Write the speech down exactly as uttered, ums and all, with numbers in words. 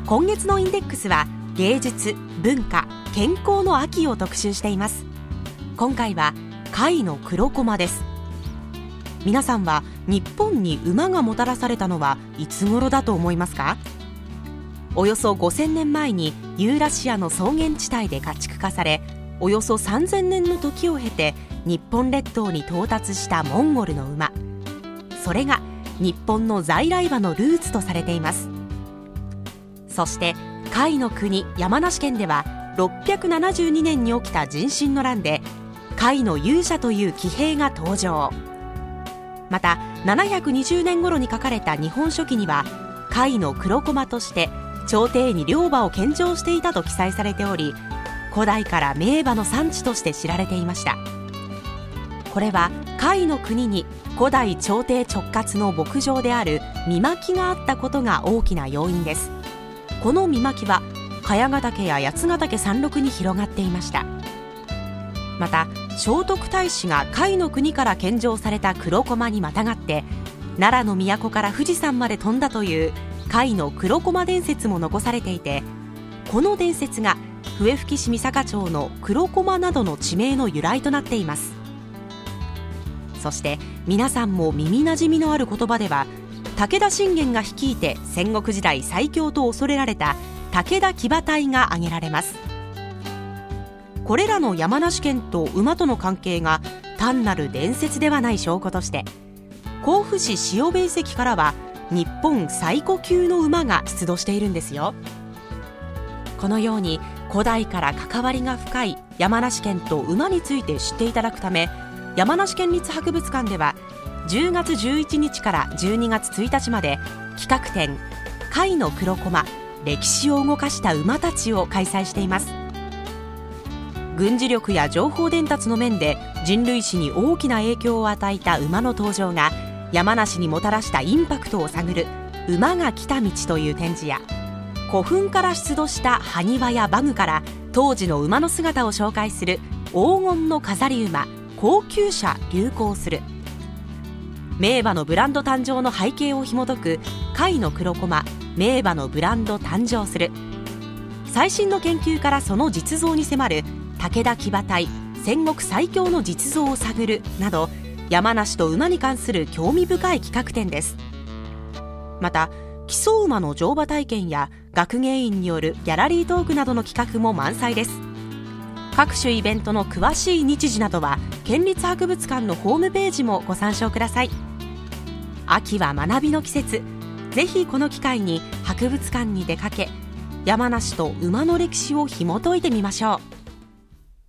今月のインデックスは芸術、文化、健康の秋を特集しています。今回は甲斐の黒駒です。皆さんは日本に馬がもたらされたのはいつ頃だと思いますか？およそごせんねんまえにユーラシアの草原地帯で家畜化され、およそさんぜんねんの時を経て日本列島に到達したモンゴルの馬。それが日本の在来馬のルーツとされています。そして甲斐の国山梨県ではろっぴゃくななじゅうにねんに起きた壬申の乱で甲斐の勇者という騎兵が登場。またななひゃくにじゅうねん頃に書かれた日本書紀には甲斐の黒駒として朝廷に良馬を献上していたと記載されており、古代から名馬の産地として知られていました。これは甲斐の国に古代朝廷直轄の牧場である御牧があったことが大きな要因です。この御牧は茅ヶ岳や八ヶ岳山麓に広がっていました。また聖徳太子が甲斐の国から献上された黒駒にまたがって奈良の都から富士山まで飛んだという甲斐の黒駒伝説も残されていて、この伝説が笛吹市三坂町の黒駒などの地名の由来となっています。そして皆さんも耳なじみのある言葉では、武田信玄が率いて戦国時代最強と恐れられた武田騎馬隊が挙げられます。これらの山梨県と馬との関係が単なる伝説ではない証拠として、甲府市塩部遺跡からは日本最古級の馬が出土しているんですよ。このように古代から関わりが深い山梨県と馬について知っていただくため、山梨県立博物館ではじゅうがつじゅういちにちからじゅうにがつついたちまで企画展甲斐の黒駒、歴史を動かした馬たちを開催しています。軍事力や情報伝達の面で人類史に大きな影響を与えた馬の登場が山梨にもたらしたインパクトを探る馬が来た道という展示や、古墳から出土した埴輪や馬具から当時の馬の姿を紹介する黄金の飾り馬、高級車流行する、名馬のブランド誕生の背景を紐解く甲斐の黒駒、名馬のブランド誕生する、最新の研究からその実像に迫る武田騎馬隊、戦国最強の実像を探るなど、山梨と馬に関する興味深い企画展です。また基礎馬の乗馬体験や学芸員によるギャラリートークなどの企画も満載です。各種イベントの詳しい日時などは県立博物館のホームページもご参照ください。秋は学びの季節、ぜひこの機会に博物館に出かけ、山梨と馬の歴史を紐解いてみましょう。